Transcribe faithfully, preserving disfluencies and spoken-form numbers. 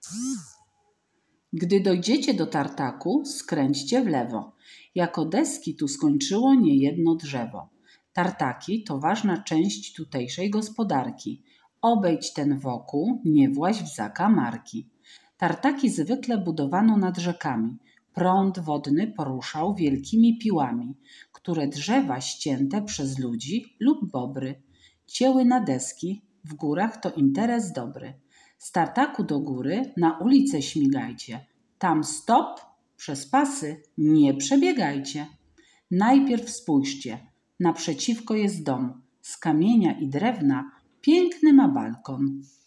Gdy dojdziecie do tartaku, skręćcie w lewo. Jako deski tu skończyło niejedno drzewo. Tartaki to ważna część tutejszej gospodarki. Obejdź ten wokół, nie właź w zakamarki. Tartaki zwykle budowano nad rzekami. Prąd wodny poruszał wielkimi piłami, które drzewa ścięte przez ludzi lub bobry cięły na deski. W górach to interes dobry. Z tartaku do góry na ulicę śmigajcie. Tam stop, przez pasy nie przebiegajcie. Najpierw spójrzcie, naprzeciwko jest dom. Z kamienia i drewna piękny ma balkon.